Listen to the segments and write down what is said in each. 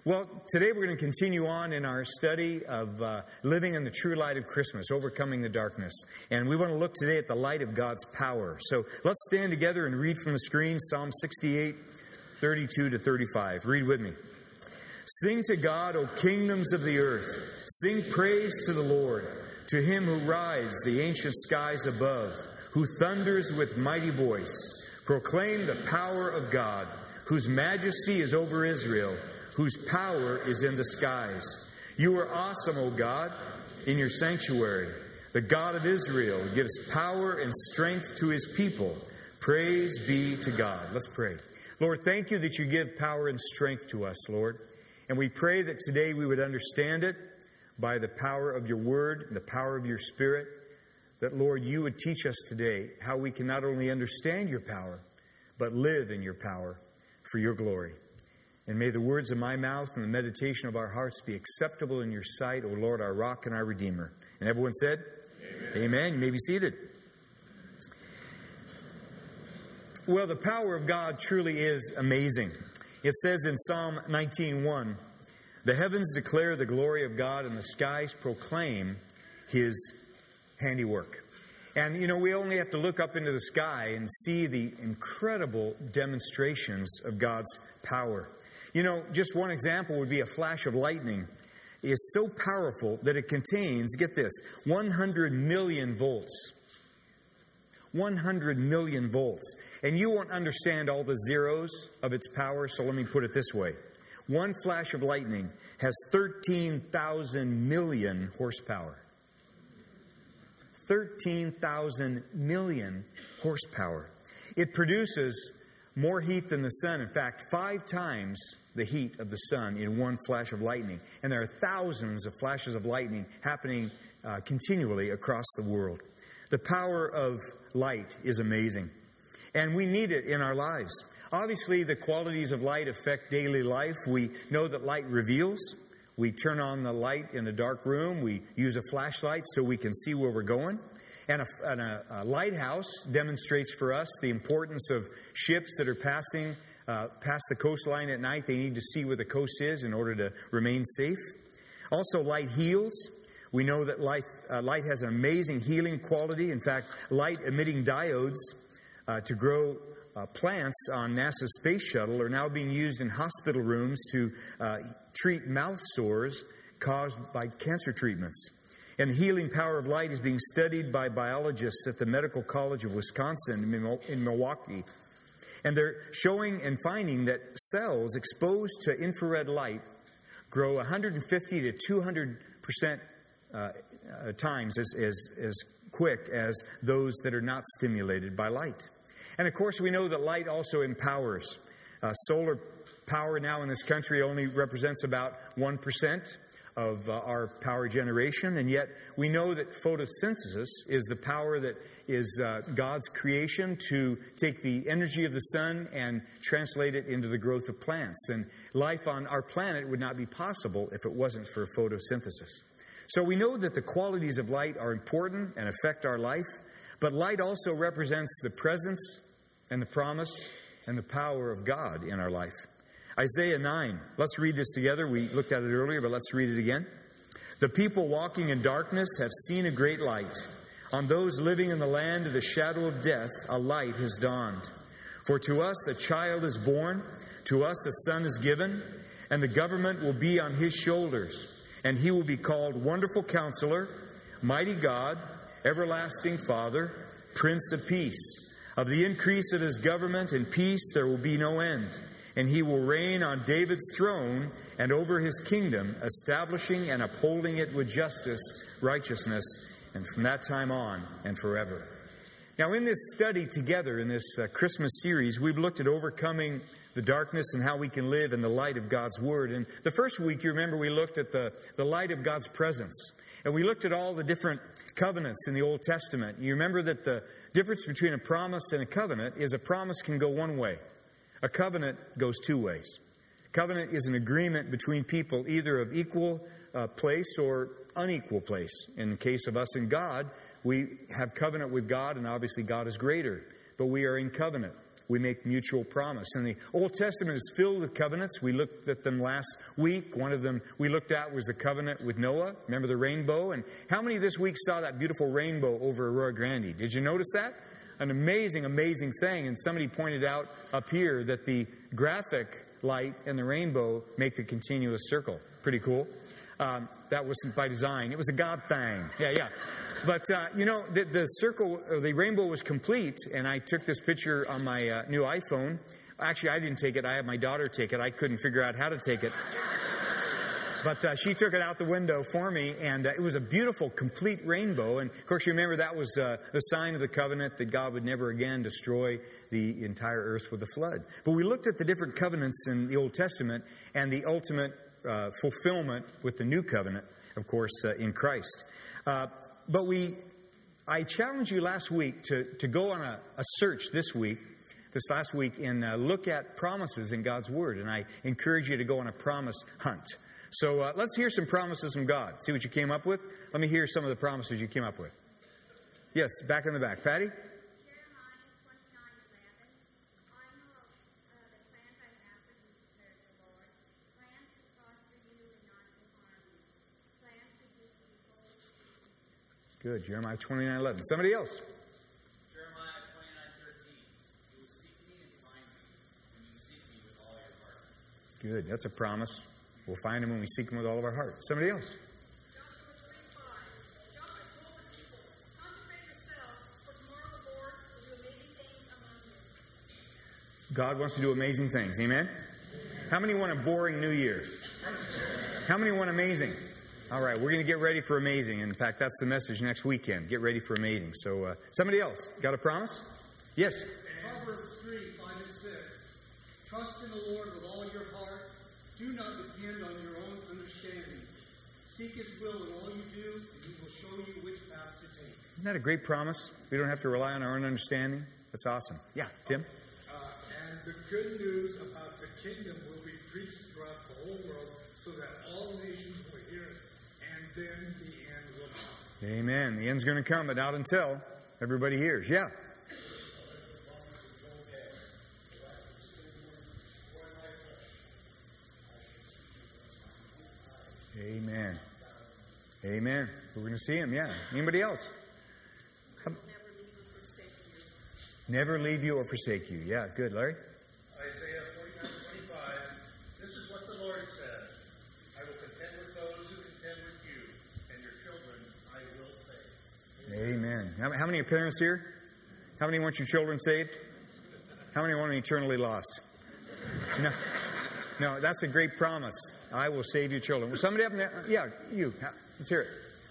Well, today we're going to continue on in our study of living in the true light of Christmas, overcoming the darkness. And we want to look today at the light of God's power. So let's stand together and read from the screen Psalm 68, 32 to 35. Read with me. Sing to God, O kingdoms of the earth. Sing praise to the Lord, to him who rides the ancient skies above, who thunders with mighty voice. Proclaim the power of God, whose majesty is over Israel, whose power is in the skies. You are awesome, O God, in your sanctuary. The God of Israel gives power and strength to his people. Praise be to God. Let's pray. Lord, thank you that you give power and strength to us, Lord. And we pray that today we would understand it by the power of your word, the power of your spirit, that, Lord, you would teach us today how we can not only understand your power, but live in your power for your glory. And may the words of my mouth and the meditation of our hearts be acceptable in your sight, O Lord, our rock and our redeemer. And everyone said, Amen. Amen. You may be seated. Well, the power of God truly is amazing. It says in Psalm 19:1, the heavens declare the glory of God and the skies proclaim his handiwork. And, you know, we only have to look up into the sky and see the incredible demonstrations of God's power. You know, just one example would be a flash of lightning. It is so powerful that it contains, get this, 100 million volts. 100 million volts. And you won't understand all the zeros of its power, so let me put it this way. One flash of lightning has 13,000 million horsepower. 13,000 million horsepower. It produces more heat than the sun. In fact, 5 times the heat of the sun in one flash of lightning. And there are thousands of flashes of lightning happening continually across the world. The power of light is amazing. And we need it in our lives. Obviously, the qualities of light affect daily life. We know that light reveals. We turn on the light in a dark room. We use a flashlight so we can see where we're going. And a lighthouse demonstrates for us the importance of ships that are passing past the coastline at night. They need to see where the coast is in order to remain safe. Also, light heals. We know that light has an amazing healing quality. In fact, light-emitting diodes to grow plants on NASA's space shuttle are now being used in hospital rooms to treat mouth sores caused by cancer treatments. And the healing power of light is being studied by biologists at the Medical College of Wisconsin in Milwaukee. And they're showing and finding that cells exposed to infrared light grow 150 to 200% times as quick as those that are not stimulated by light. And of course, we know that light also empowers. Solar power now in this country only represents about 1% of our power generation, and yet we know that photosynthesis is the power that is God's creation to take the energy of the sun and translate it into the growth of plants. And life on our planet would not be possible if it wasn't for photosynthesis. So we know that the qualities of light are important and affect our life, but light also represents the presence and the promise and the power of God in our life. Isaiah 9. Let's read this together. We looked at it earlier, but let's read it again. The people walking in darkness have seen a great light. On those living in the land of the shadow of death, a light has dawned. For to us a child is born, to us a son is given, and the government will be on his shoulders. And he will be called Wonderful Counselor, Mighty God, Everlasting Father, Prince of Peace. Of the increase of his government and peace there will be no end. And he will reign on David's throne and over his kingdom, establishing and upholding it with justice, righteousness, and from that time on and forever. Now, in this study together, in this Christmas series, we've looked at overcoming the darkness and how we can live in the light of God's Word. And the first week, you remember, we looked at the light of God's presence. And we looked at all the different covenants in the Old Testament. You remember that the difference between a promise and a covenant is a promise can go one way. A covenant goes 2 ways. Covenant is an agreement between people either of equal place or unequal place. In the case of us and God, we have covenant with God, and obviously God is greater. But we are in covenant. we make mutual promise. And the Old Testament is filled with covenants. We looked at them last week. One of them we looked at was the covenant with Noah. Remember the rainbow? And how many this week saw that beautiful rainbow over Aurora Grande? Did you notice that? An amazing, amazing thing. And somebody pointed out up here that the graphic light and the rainbow make the continuous circle. Pretty cool. That wasn't by design. It was a God thing. Yeah. But, the circle, or the rainbow was complete, and I took this picture on my new iPhone. Actually, I didn't take it. I had my daughter take it. I couldn't figure out how to take it. But she took it out the window for me, and it was a beautiful, complete rainbow. And, of course, you remember that was the sign of the covenant that God would never again destroy the entire earth with a flood. But we looked at the different covenants in the Old Testament and the ultimate fulfillment with the new covenant, of course, in Christ. But I challenged you last week to go on a search this last week, and look at promises in God's Word. And I encourage you to go on a promise hunt. So let's hear some promises from God. See what you came up with? Let me hear some of the promises you came up with. Yes, back in the back. Patty? Good. Jeremiah 29:11. Somebody else? Jeremiah 29:13. You will seek me and find me when you seek me with all your heart. Good. That's a promise. We'll find him when we seek him with all of our heart. Somebody else? Joshua 3:5. Joshua told the people, consecrate yourselves, for tomorrow the Lord will do amazing things among you. God wants to do amazing things. Amen? How many want a boring new year? How many want amazing? All right, we're going to get ready for amazing. In fact, that's the message next weekend. Get ready for amazing. So, somebody else, got a promise? Yes? Proverbs 3:5-6. Trust in the Lord with all your heart. Do not depend on your own understanding. Seek His will in all you do, and He will show you which path to take. Isn't that a great promise? We don't have to rely on our own understanding. That's awesome. Yeah, Tim? And the good news about the kingdom will be preached throughout the whole world, so that all nations will hear it, and then the end will come. Amen. The end's going to come, but not until everybody hears. Yeah. Amen. Amen. We're going to see him, yeah. Anybody else? Never leave you or forsake you. Yeah, good. Larry? Isaiah 49:25. This is what the Lord says. I will contend with those who contend with you, and your children I will save. Amen. How many are parents here? How many want your children saved? How many want them eternally lost? No, that's a great promise. I will save your children. Well, somebody up there? Yeah, you. Let's hear it.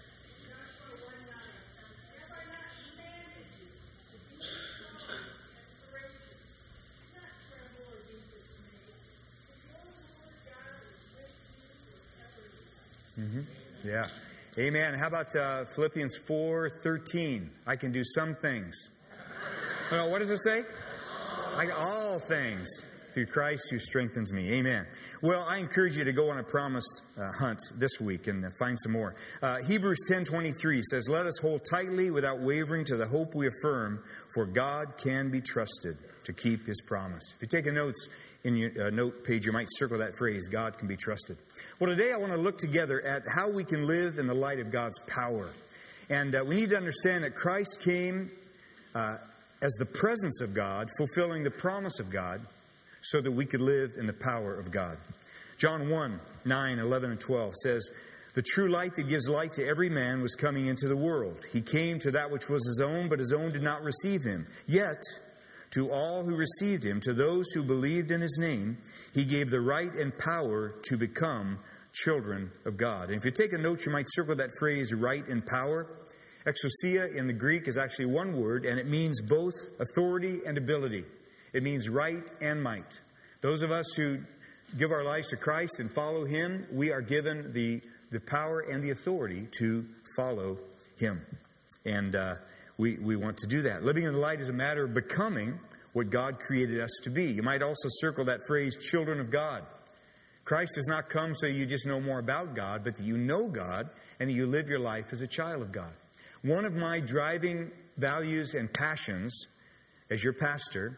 Yeah. Amen. How about Philippians 4:13? I can do some things. Well, what does it say? All things through Christ who strengthens me. Amen. Well, I encourage you to go on a promise hunt this week and find some more. Hebrews 10:23 says, "Let us hold tightly without wavering to the hope we affirm, for God can be trusted to keep His promise." If you take notes in your note page, you might circle that phrase, God can be trusted. Well, today I want to look together at how we can live in the light of God's power. And we need to understand that Christ came as the presence of God, fulfilling the promise of God, so that we could live in the power of God. John 1:9, 11, and 12 says, "The true light that gives light to every man was coming into the world. He came to that which was His own, but His own did not receive Him. Yet, to all who received Him, to those who believed in His name, He gave the right and power to become children of God." And if you take a note, you might circle that phrase, right and power. Exousia in the Greek is actually one word, and it means both authority and ability. It means right and might. Those of us who give our lives to Christ and follow Him, we are given the power and the authority to follow Him. And we want to do that. Living in the light is a matter of becoming what God created us to be. You might also circle that phrase, children of God. Christ has not come so you just know more about God, but that you know God and that you live your life as a child of God. One of my driving values and passions as your pastor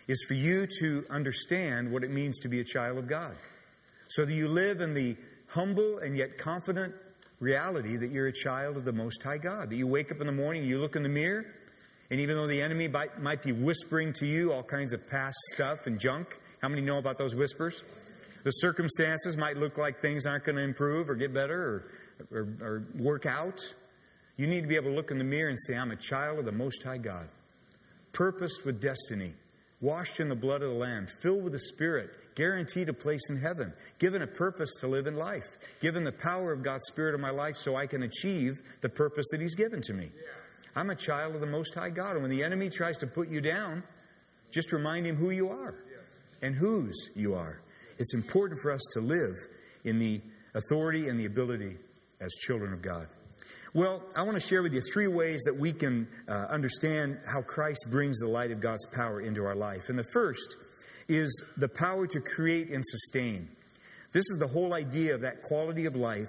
is for you to understand what it means to be a child of God. So that you live in the humble and yet confident reality that you're a child of the Most High God. That you wake up in the morning, you look in the mirror, and even though the enemy might be whispering to you all kinds of past stuff and junk, how many know about those whispers? The circumstances might look like things aren't going to improve or get better or work out. You need to be able to look in the mirror and say, I'm a child of the Most High God, purposed with destiny, washed in the blood of the Lamb, filled with the Spirit, guaranteed a place in heaven, given a purpose to live in life, given the power of God's Spirit in my life so I can achieve the purpose that He's given to me. I'm a child of the Most High God. And when the enemy tries to put you down, just remind him who you are and whose you are. It's important for us to live in the authority and the ability as children of God. Well, I want to share with you 3 ways that we can understand how Christ brings the light of God's power into our life. And the first is the power to create and sustain. This is the whole idea of that quality of light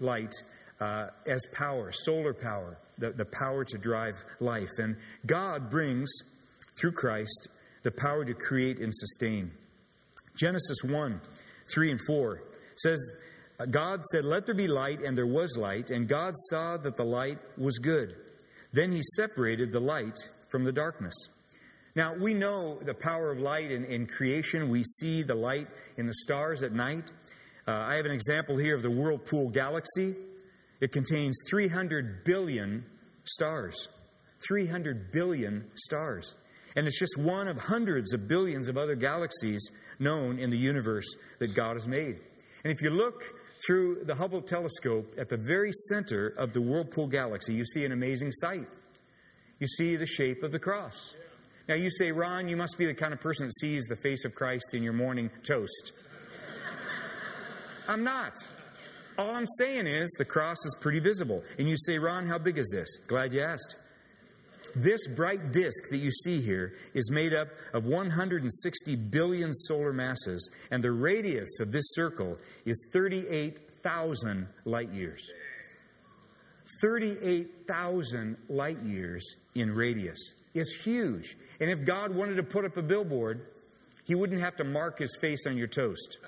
as power, solar power, the power to drive life. And God brings, through Christ, the power to create and sustain. Genesis 1, 3 and 4 says, God said, let there be light, and there was light, and God saw that the light was good. Then He separated the light from the darkness. Now, we know the power of light in creation. We see the light in the stars at night. I have an example here of the Whirlpool Galaxy. It contains 300 billion stars. 300 billion stars. And it's just one of hundreds of billions of other galaxies known in the universe that God has made. And if you look through the Hubble telescope at the very center of the Whirlpool Galaxy, you see an amazing sight. You see the shape of the cross. Now you say, Ron, you must be the kind of person that sees the face of Christ in your morning toast. I'm not. All I'm saying is the cross is pretty visible. And you say, Ron, how big is this? Glad you asked. This bright disk that you see here is made up of 160 billion solar masses, and the radius of this circle is 38,000 light years. 38,000 light years in radius. It's huge. And if God wanted to put up a billboard, He wouldn't have to mark His face on your toast.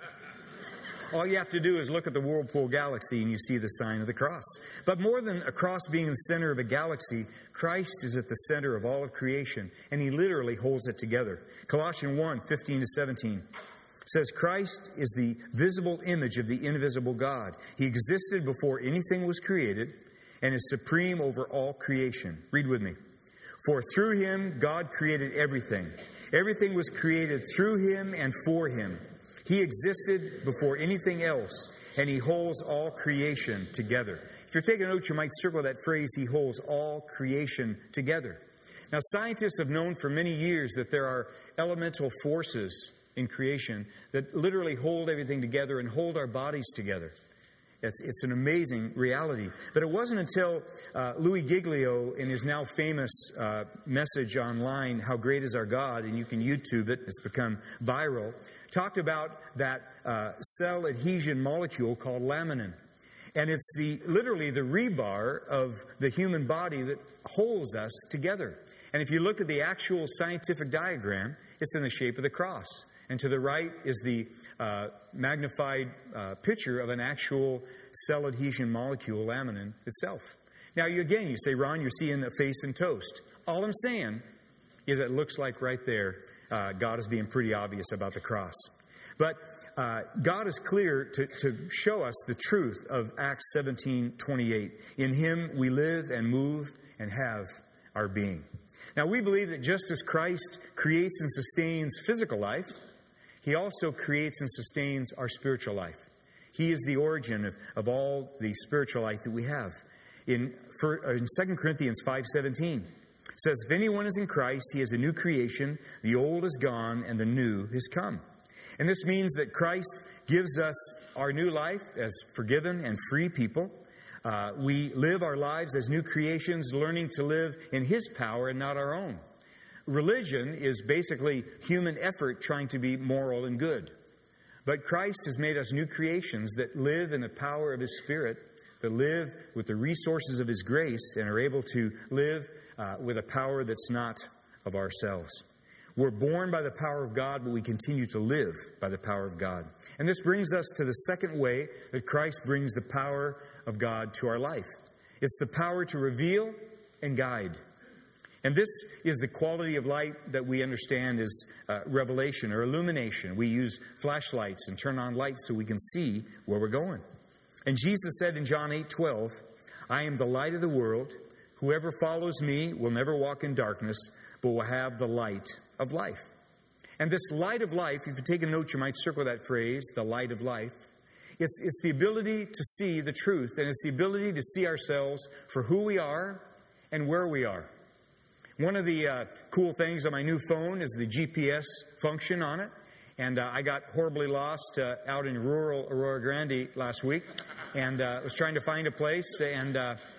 All you have to do is look at the Whirlpool Galaxy and you see the sign of the cross. But more than a cross being the center of a galaxy, Christ is at the center of all of creation, and He literally holds it together. Colossians 1, 15 to 17 says, Christ is the visible image of the invisible God. He existed before anything was created and is supreme over all creation. Read with me. For through Him God created everything. Everything was created through Him and for Him. He existed before anything else, and He holds all creation together. If you're taking notes, you might circle that phrase, He holds all creation together. Now, scientists have known for many years that there are elemental forces in creation that literally hold everything together and hold our bodies together. It's an amazing reality. But it wasn't until Louis Giglio, in his now famous message online, How Great Is Our God, and you can YouTube it, it's become viral, talked about that cell adhesion molecule called laminin. And it's literally the rebar of the human body that holds us together. And if you look at the actual scientific diagram, it's in the shape of the cross. And to the right is the magnified picture of an actual cell adhesion molecule, laminin itself. Now, you say, Ron, you're seeing a face in toast. All I'm saying is it looks like right there, God is being pretty obvious about the cross. But God is clear to show us the truth of Acts 17:28. In Him we live and move and have our being. Now, we believe that just as Christ creates and sustains physical life, He also creates and sustains our spiritual life. He is the origin of all the spiritual life that we have. In 2 Corinthians 5:17, it says, if anyone is in Christ, he is a new creation. The old is gone and the new has come. And this means that Christ gives us our new life as forgiven and free people. We live our lives as new creations, learning to live in His power and not our own. Religion is basically human effort trying to be moral and good. But Christ has made us new creations that live in the power of His Spirit, that live with the resources of His grace, and are able to live with a power that's not of ourselves. We're born by the power of God, but we continue to live by the power of God. And this brings us to the second way that Christ brings the power of God to our life. It's the power to reveal and guide. And this is the quality of light that we understand as revelation or illumination. We use flashlights and turn on lights so we can see where we're going. And Jesus said in John 8:12, I am the light of the world. Whoever follows me will never walk in darkness, but will have the light of life. And this light of life, if you take a note, you might circle that phrase, the light of life. It's the ability to see the truth, and it's the ability to see ourselves for who we are and where we are. One of the cool things on my new phone is the GPS function on it. And I got horribly lost out in rural Aurora Grande last week, and was trying to find a place, and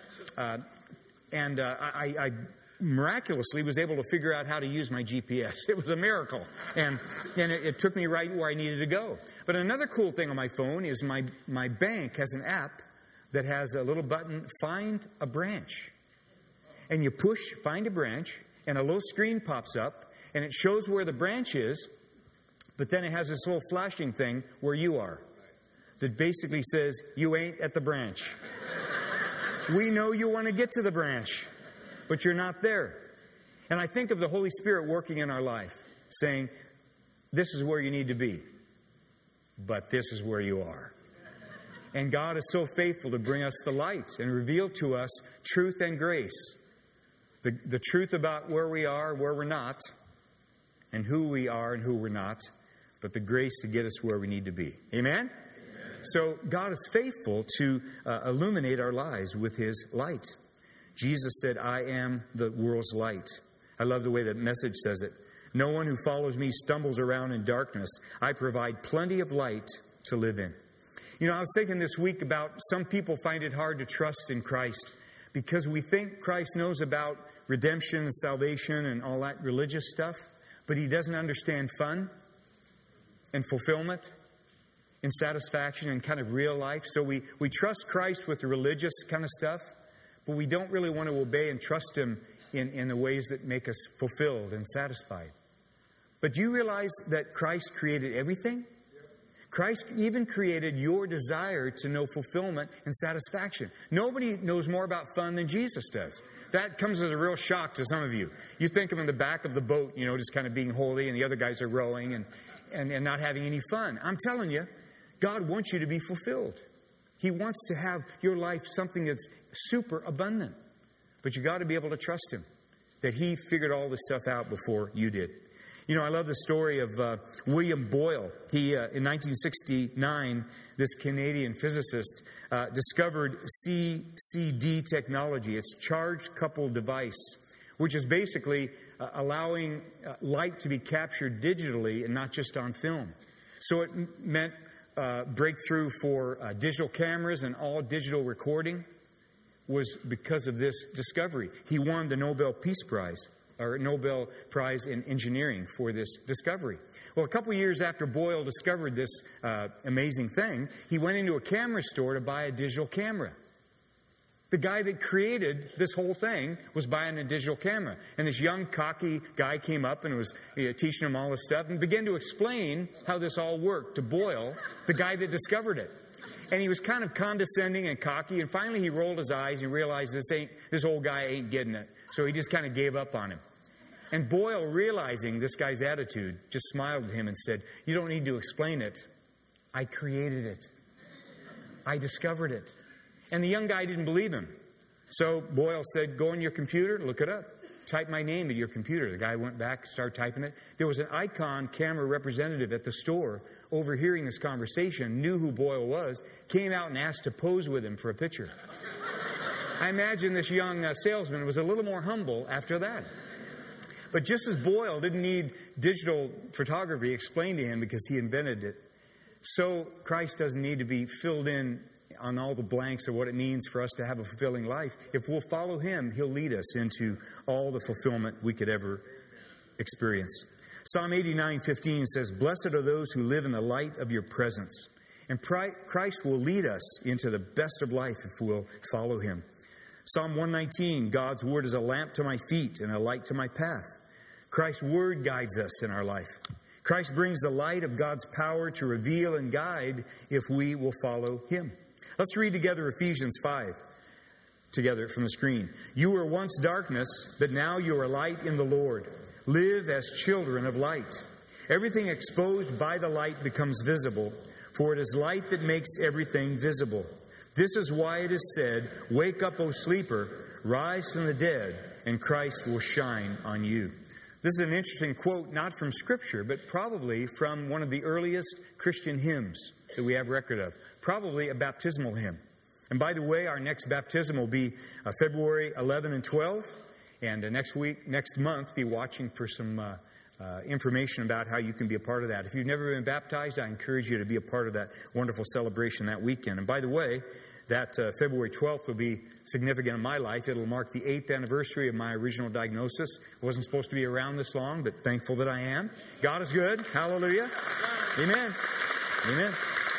I miraculously was able to figure out how to use my GPS. It was a miracle, and it took me right where I needed to go. But another cool thing on my phone is my bank has an app that has a little button, Find a Branch. And you push Find a Branch, and a little screen pops up, and it shows where the branch is, but then it has this little flashing thing where you are that basically says, you ain't at the branch. We know you want to get to the branch, but you're not there. And I think of the Holy Spirit working in our life, saying, this is where you need to be, but this is where you are. And God is so faithful to bring us the light and reveal to us truth and grace. The truth about where we are, where we're not, and who we are and who we're not, but the grace to get us where we need to be. Amen? So God is faithful to illuminate our lives with His light. Jesus said, I am the world's light. I love the way that Message says it. No one who follows me stumbles around in darkness. I provide plenty of light to live in. You know, I was thinking this week about some people find it hard to trust in Christ because we think Christ knows about redemption and salvation and all that religious stuff, but He doesn't understand fun and fulfillment and satisfaction and kind of real life. So we trust Christ with the religious kind of stuff, but we don't really want to obey and trust Him in the ways that make us fulfilled and satisfied. But do you realize that Christ created everything? Christ even created your desire to know fulfillment and satisfaction. Nobody knows more about fun than Jesus does. That comes as a real shock to some of you. You think of him in the back of the boat, you know, just kind of being holy, and the other guys are rowing and not having any fun. I'm telling you, God wants you to be fulfilled. He wants to have your life something that's super abundant. But you got to be able to trust Him, that He figured all this stuff out before you did. You know, I love the story of William Boyle. He, in 1969, this Canadian physicist discovered CCD technology. It's charged coupled device, which is basically allowing light to be captured digitally and not just on film. So it meant breakthrough for digital cameras and all digital recording was because of this discovery. He won the Nobel Peace Prize, or Nobel Prize in Engineering for this discovery. Well, a couple years after Boyle discovered this amazing thing, he went into a camera store to buy a digital camera. The guy that created this whole thing was buying a digital camera. And this young, cocky guy came up and was teaching him all this stuff and began to explain how this all worked to Boyle, the guy that discovered it. And he was kind of condescending and cocky, and finally he rolled his eyes and realized this old guy ain't getting it. So he just kind of gave up on him. And Boyle, realizing this guy's attitude, just smiled at him and said, "You don't need to explain it. I created it. I discovered it." And the young guy didn't believe him. So Boyle said, "Go on your computer, look it up. Type my name at your computer." The guy went back, started typing it. There was an Icon camera representative at the store overhearing this conversation, knew who Boyle was, came out and asked to pose with him for a picture. I imagine this young salesman was a little more humble after that. But just as Boyle didn't need digital photography explained to him because he invented it, so Christ doesn't need to be filled in on all the blanks of what it means for us to have a fulfilling life. If we'll follow Him, He'll lead us into all the fulfillment we could ever experience. Psalm 89:15 says, "Blessed are those who live in the light of your presence." And Christ will lead us into the best of life if we'll follow Him. Psalm 119, God's word is a lamp to my feet and a light to my path. Christ's Word guides us in our life. Christ brings the light of God's power to reveal and guide if we will follow Him. Let's read together Ephesians 5 together from the screen. You were once darkness, but now you are light in the Lord. Live as children of light. Everything exposed by the light becomes visible, for it is light that makes everything visible. This is why it is said, "Wake up, O sleeper, rise from the dead, and Christ will shine on you." This is an interesting quote, not from Scripture, but probably from one of the earliest Christian hymns that we have record of. Probably a baptismal hymn. And by the way, our next baptism will be February 11 and 12. And next month, be watching for some information about how you can be a part of that. If you've never been baptized, I encourage you to be a part of that wonderful celebration that weekend. And by the way, that February 12th will be significant in my life. It'll mark the 8th anniversary of my original diagnosis. I wasn't supposed to be around this long, but thankful that I am. God is good. Hallelujah. Amen. Amen.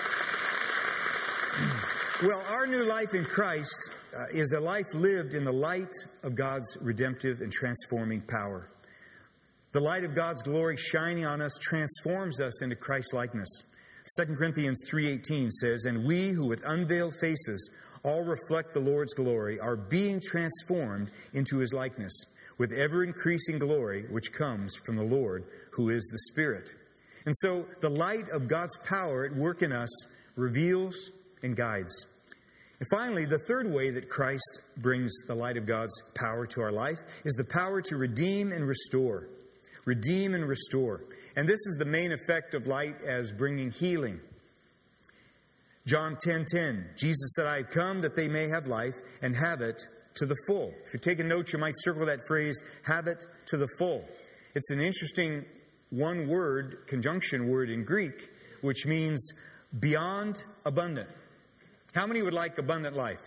Well, our new life in Christ is a life lived in the light of God's redemptive and transforming power. The light of God's glory shining on us transforms us into Christ-likeness. 2 Corinthians 3:18 says, "And we who with unveiled faces all reflect the Lord's glory are being transformed into His likeness with ever-increasing glory which comes from the Lord who is the Spirit." And so the light of God's power at work in us reveals and guides. And finally, the third way that Christ brings the light of God's power to our life is the power to redeem and restore. Redeem and restore. And this is the main effect of light as bringing healing. John 10:10, Jesus said, "I have come that they may have life and have it to the full." If you're taking notes, you might circle that phrase, "have it to the full." It's an interesting one-word, conjunction word in Greek, which means beyond abundant. How many would like abundant life?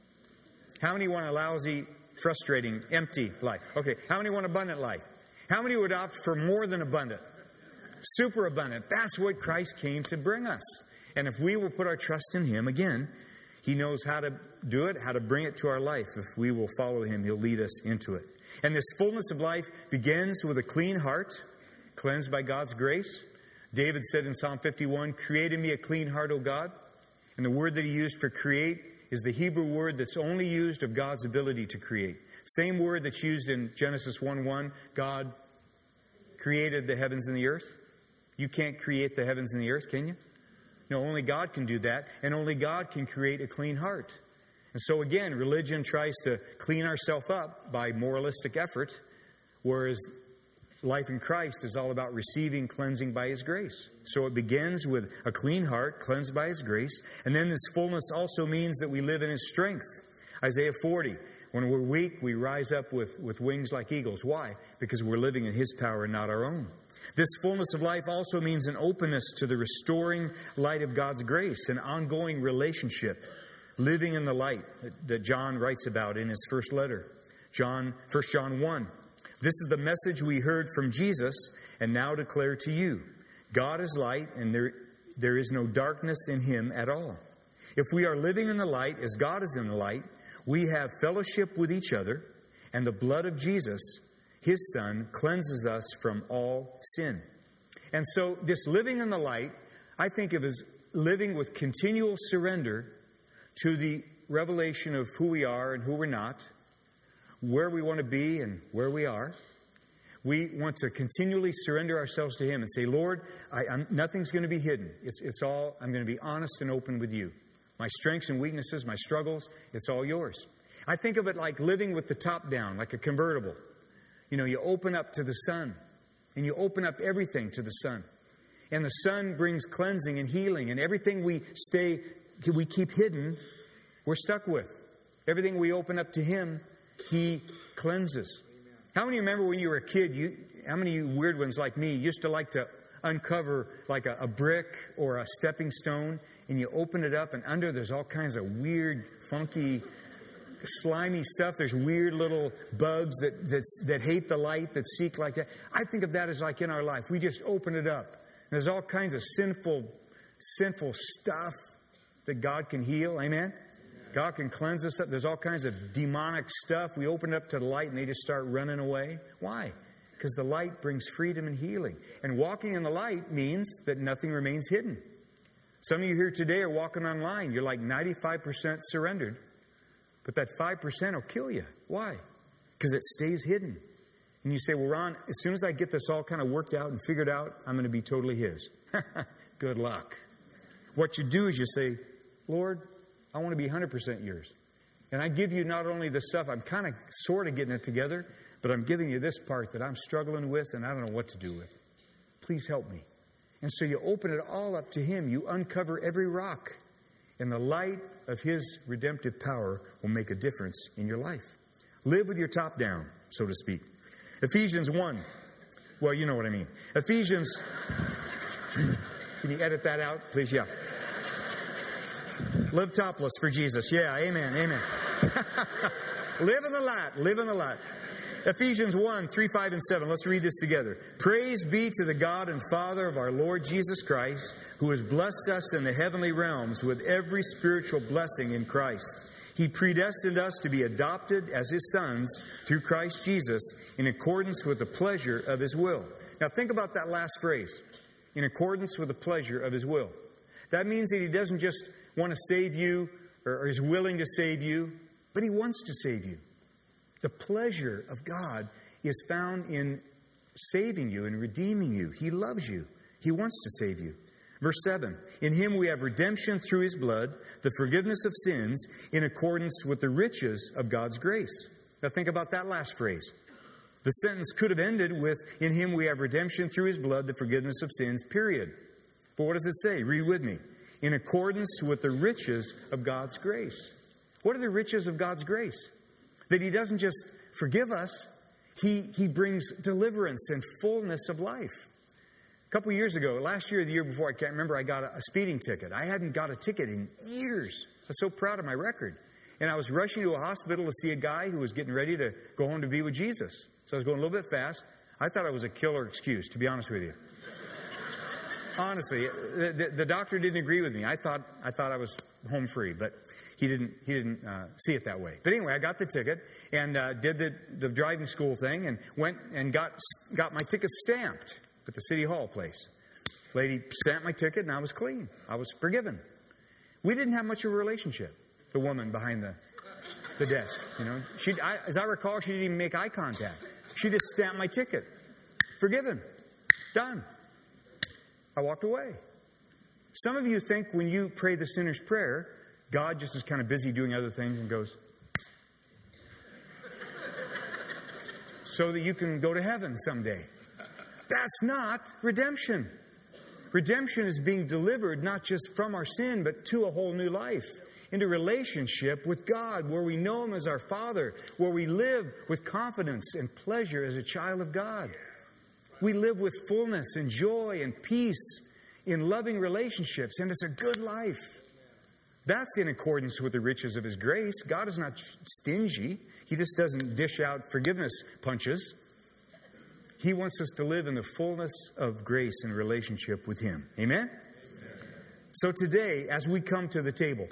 How many want a lousy, frustrating, empty life? Okay, how many want abundant life? How many would opt for more than abundant? Super abundant. That's what Christ came to bring us. And if we will put our trust in Him, again, He knows how to do it, how to bring it to our life. If we will follow Him, He'll lead us into it. And this fullness of life begins with a clean heart, cleansed by God's grace. David said in Psalm 51, "Create in me a clean heart, O God." And the word that he used for create is the Hebrew word that's only used of God's ability to create. Same word that's used in Genesis 1:1. God created the heavens and the earth. You can't create the heavens and the earth, can you? No, only God can do that, and only God can create a clean heart. And so again, religion tries to clean ourselves up by moralistic effort, whereas life in Christ is all about receiving cleansing by His grace. So it begins with a clean heart, cleansed by His grace. And then this fullness also means that we live in His strength. Isaiah 40, when we're weak, we rise up with wings like eagles. Why? Because we're living in His power and not our own. This fullness of life also means an openness to the restoring light of God's grace, an ongoing relationship, living in the light that John writes about in his first letter. 1 John 1. This is the message we heard from Jesus and now declare to you. God is light, and there is no darkness in Him at all. If we are living in the light as God is in the light, we have fellowship with each other, and the blood of Jesus, His Son, cleanses us from all sin. And so this living in the light, I think of as living with continual surrender to the revelation of who we are and who we're not, where we want to be and where we are. We want to continually surrender ourselves to Him and say, Lord, nothing's going to be hidden. It's all, I'm going to be honest and open with you. My strengths and weaknesses, my struggles, it's all yours. I think of it like living with the top down, like a convertible. You know, you open up to the sun, and you open up everything to the sun. And the sun brings cleansing and healing, and everything we keep hidden, we're stuck with. Everything we open up to Him, He cleanses. How many remember when you were a kid, how many of you weird ones like me used to like to uncover like a brick or a stepping stone, and you open it up, and under there's all kinds of weird, funky, slimy stuff. There's weird little bugs that hate the light, that seek like that. I think of that as like in our life. We just open it up. There's all kinds of sinful stuff that God can heal. Amen? God can cleanse us up. There's all kinds of demonic stuff. We open it up to the light and they just start running away. Why? Because the light brings freedom and healing. And walking in the light means that nothing remains hidden. Some of you here today are walking online. You're like 95% surrendered. But that 5% will kill you. Why? Because it stays hidden. And you say, well, Ron, as soon as I get this all kind of worked out and figured out, I'm going to be totally His. Good luck. What you do is you say, Lord, I want to be 100% yours. And I give you not only the stuff, I'm kind of sort of getting it together, but I'm giving you this part that I'm struggling with and I don't know what to do with. Please help me. And so you open it all up to Him. You uncover every rock. And the light of His redemptive power will make a difference in your life. Live with your top down, so to speak. Ephesians 1. Well, you know what I mean. Ephesians. Can you edit that out, please? Yeah. Live topless for Jesus. Yeah, amen, amen. Live in the light. Live in the light. Ephesians 1, 3, 5, and 7. Let's read this together. Praise be to the God and Father of our Lord Jesus Christ, who has blessed us in the heavenly realms with every spiritual blessing in Christ. He predestined us to be adopted as His sons through Christ Jesus in accordance with the pleasure of His will. Now think about that last phrase. In accordance with the pleasure of His will. That means that He doesn't just want to save you or is willing to save you, but He wants to save you. The pleasure of God is found in saving you and redeeming you. He loves you. He wants to save you. Verse 7, in Him we have redemption through His blood, the forgiveness of sins, in accordance with the riches of God's grace. Now think about that last phrase. The sentence could have ended with, in Him we have redemption through His blood, the forgiveness of sins, period. But what does it say? Read with me. In accordance with the riches of God's grace. What are the riches of God's grace? That He doesn't just forgive us, He brings deliverance and fullness of life. A couple years ago, last year or the year before, I can't remember, I got a speeding ticket. I hadn't got a ticket in years. I was so proud of my record. And I was rushing to a hospital to see a guy who was getting ready to go home to be with Jesus. So I was going a little bit fast. I thought it was a killer excuse, to be honest with you. Honestly, the doctor didn't agree with me. I thought I was home free, but he didn't see it that way. But anyway, I got the ticket and did the driving school thing and went and got my ticket stamped at the City Hall place. Lady stamped my ticket and I was clean. I was forgiven. We didn't have much of a relationship. The woman behind the desk, you know, as I recall, she didn't even make eye contact. She just stamped my ticket. Forgiven. Done. I walked away. Some of you think when you pray the sinner's prayer, God just is kind of busy doing other things and goes, so that you can go to heaven someday. That's not redemption. Redemption is being delivered not just from our sin, but to a whole new life. Into relationship with God, where we know Him as our Father, where we live with confidence and pleasure as a child of God. We live with fullness and joy and peace in loving relationships, and it's a good life. That's in accordance with the riches of His grace. God is not stingy. He just doesn't dish out forgiveness punches. He wants us to live in the fullness of grace and relationship with Him. Amen? Amen. So today, as we come to the table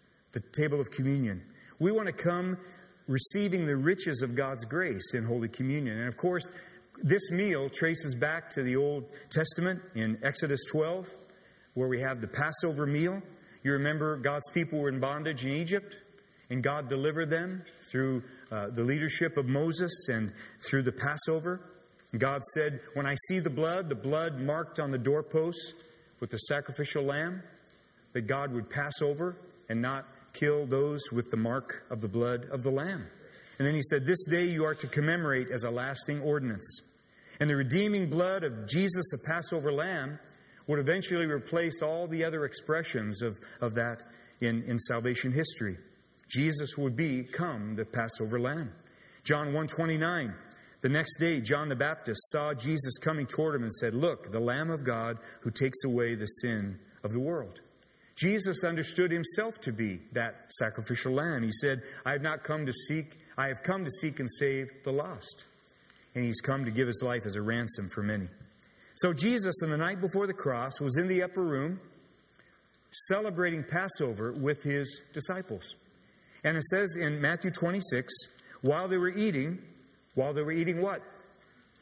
of communion, we want to come receiving the riches of God's grace in Holy Communion. And of course, this meal traces back to the Old Testament in Exodus 12, where we have the Passover meal. You remember God's people were in bondage in Egypt, and God delivered them through the leadership of Moses and through the Passover. And God said, when I see the blood marked on the doorposts with the sacrificial lamb, that God would pass over and not kill those with the mark of the blood of the lamb. And then He said, this day you are to commemorate as a lasting ordinance. And the redeeming blood of Jesus, the Passover lamb, would eventually replace all the other expressions of that in salvation history. Jesus would become the Passover lamb. John 1:29, the next day John the Baptist saw Jesus coming toward him and said, look, the Lamb of God who takes away the sin of the world. Jesus understood Himself to be that sacrificial lamb. He said, I have come to seek and save the lost. And He's come to give His life as a ransom for many. So Jesus, on the night before the cross, was in the upper room celebrating Passover with His disciples. And it says in Matthew 26, while they were eating what?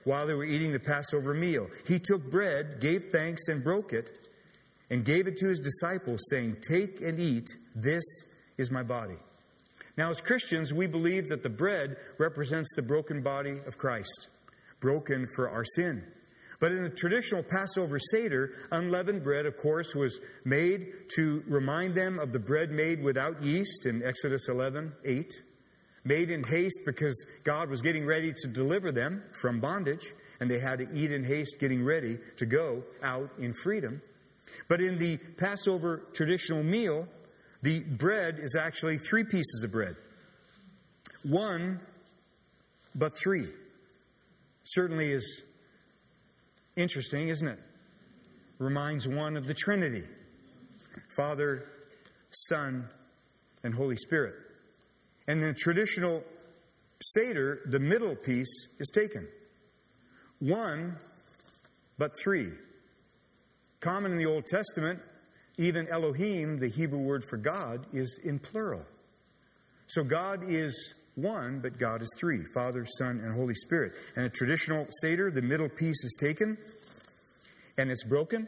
while they were eating the Passover meal. He took bread, gave thanks, and broke it, and gave it to his disciples, saying, "Take and eat, this is my body." Now, as Christians, we believe that the bread represents the broken body of Christ, broken for our sin. But in the traditional Passover Seder, unleavened bread, of course, was made to remind them of the bread made without yeast in Exodus 11:8. Made in haste because God was getting ready to deliver them from bondage, and they had to eat in haste, getting ready to go out in freedom. But in the Passover traditional meal, the bread is actually 3 pieces of bread. 1, but 3. Certainly is interesting, isn't it? Reminds one of the Trinity: Father, Son, and Holy Spirit. And in the traditional Seder, the middle piece is taken. 1, but 3. Common in the Old Testament, even Elohim, the Hebrew word for God, is in plural. So God is 1, but God is 3. Father, Son, and Holy Spirit. And a traditional Seder, the middle piece is taken, and it's broken.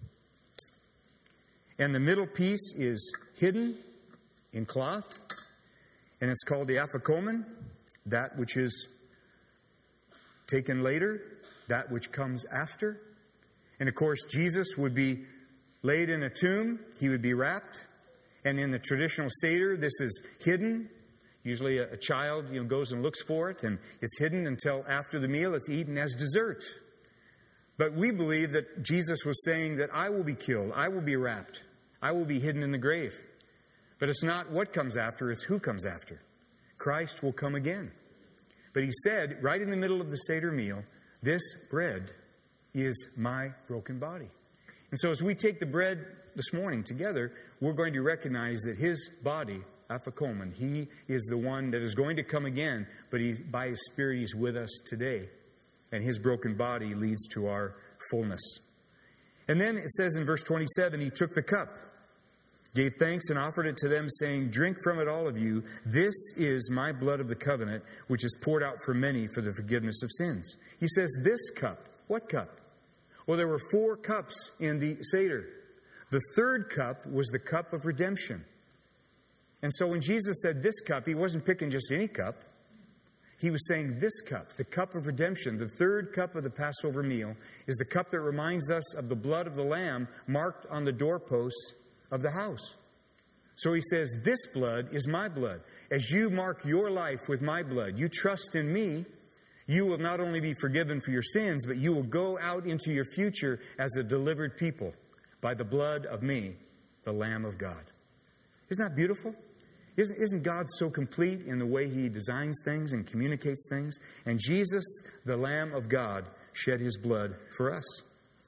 And the middle piece is hidden in cloth. And it's called the Afikomen, that which is taken later, that which comes after. And of course, Jesus would be laid in a tomb. He would be wrapped. And in the traditional Seder, this is hidden. Usually a child goes and looks for it, and it's hidden until after the meal. It's eaten as dessert. But we believe that Jesus was saying that I will be killed. I will be wrapped. I will be hidden in the grave. But it's not what comes after, it's who comes after. Christ will come again. But he said, right in the middle of the Seder meal, this bread is my broken body. And so as we take the bread this morning together, we're going to recognize that his body, Afikomen, he is the one that is going to come again, but by his Spirit he's with us today. And his broken body leads to our fullness. And then it says in verse 27, he took the cup, gave thanks, and offered it to them, saying, "Drink from it, all of you. This is my blood of the covenant, which is poured out for many for the forgiveness of sins." He says, this cup. What cup? Well, there were 4 cups in the Seder. The 3rd cup was the cup of redemption. And so when Jesus said this cup, he wasn't picking just any cup. He was saying this cup, the cup of redemption. The 3rd cup of the Passover meal is the cup that reminds us of the blood of the Lamb marked on the doorposts of the house. So he says, this blood is my blood. As you mark your life with my blood, you trust in me, you will not only be forgiven for your sins, but you will go out into your future as a delivered people by the blood of me, the Lamb of God. Isn't that beautiful? Isn't God so complete in the way he designs things and communicates things? And Jesus, the Lamb of God, shed his blood for us.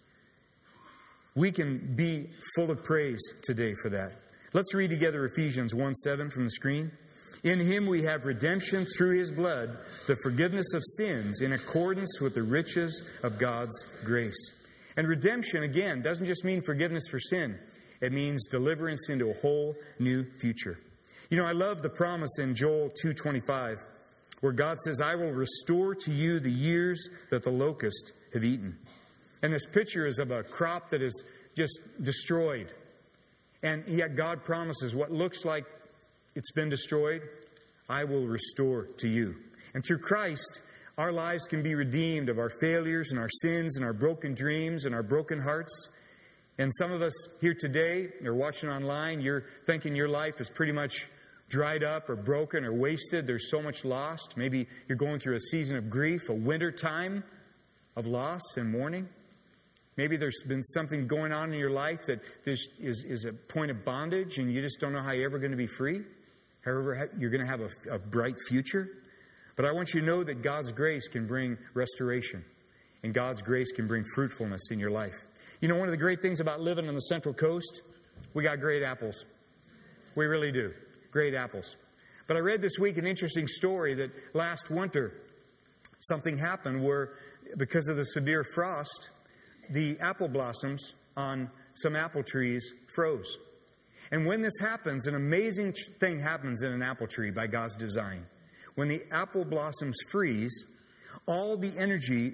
We can be full of praise today for that. Let's read together Ephesians 1:7 from the screen. In him we have redemption through his blood, the forgiveness of sins in accordance with the riches of God's grace. And redemption, again, doesn't just mean forgiveness for sin. It means deliverance into a whole new future. I love the promise in Joel 2:25, where God says, "I will restore to you the years that the locust have eaten." And this picture is of a crop that is just destroyed. And yet God promises what looks like it's been destroyed, I will restore to you. And through Christ, our lives can be redeemed of our failures and our sins and our broken dreams and our broken hearts. And some of us here today, or watching online, you're thinking your life is pretty much dried up or broken or wasted. There's so much lost. Maybe you're going through a season of grief, a winter time of loss and mourning. Maybe there's been something going on in your life that is a point of bondage and you just don't know how you're ever going to be free. However, you're going to have a bright future. But I want you to know that God's grace can bring restoration. And God's grace can bring fruitfulness in your life. One of the great things about living on the Central Coast, we got great apples. We really do. Great apples. But I read this week an interesting story that last winter something happened where, because of the severe frost, the apple blossoms on some apple trees froze. And when this happens, an amazing thing happens in an apple tree by God's design. When the apple blossoms freeze, all the energy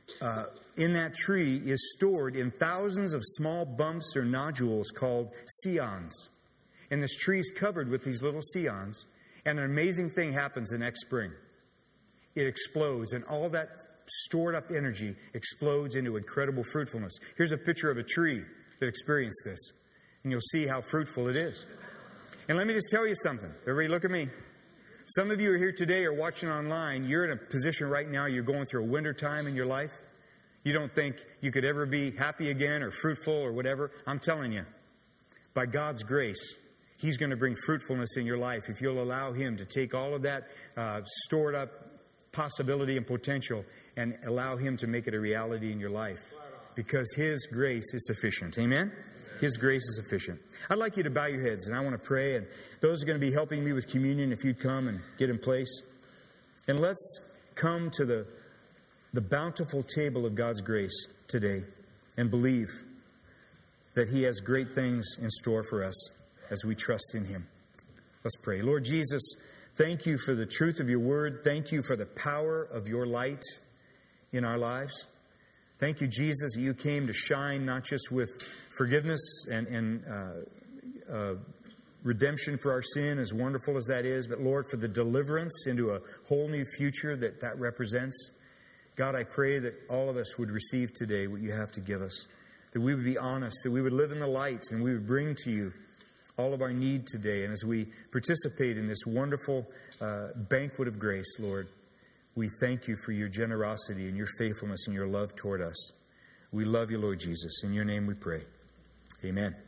in that tree is stored in thousands of small bumps or nodules called scions. And this tree is covered with these little scions. And an amazing thing happens the next spring. It explodes, and all that stored up energy explodes into incredible fruitfulness. Here's a picture of a tree that experienced this, and you'll see how fruitful it is. And let me just tell you something. Everybody look at me. Some of you are here today or watching online. You're in a position right now, you're going through a winter time in your life. You don't think you could ever be happy again or fruitful or whatever. I'm telling you, by God's grace, He's going to bring fruitfulness in your life if you'll allow Him to take all of that stored up possibility and potential and allow Him to make it a reality in your life. Because His grace is sufficient. Amen? His grace is sufficient. I'd like you to bow your heads, and I want to pray. And those are going to be helping me with communion, if you'd come and get in place. And let's come to the bountiful table of God's grace today and believe that He has great things in store for us as we trust in Him. Let's pray. Lord Jesus, thank You for the truth of Your word. Thank You for the power of Your light in our lives. Thank You, Jesus, that You came to shine not just with forgiveness and redemption for our sin, as wonderful as that is, but Lord, for the deliverance into a whole new future that represents. God, I pray that all of us would receive today what You have to give us, that we would be honest, that we would live in the light, and we would bring to You all of our need today. And as we participate in this wonderful banquet of grace, Lord, we thank You for Your generosity and Your faithfulness and Your love toward us. We love You, Lord Jesus. In Your name we pray. Amen.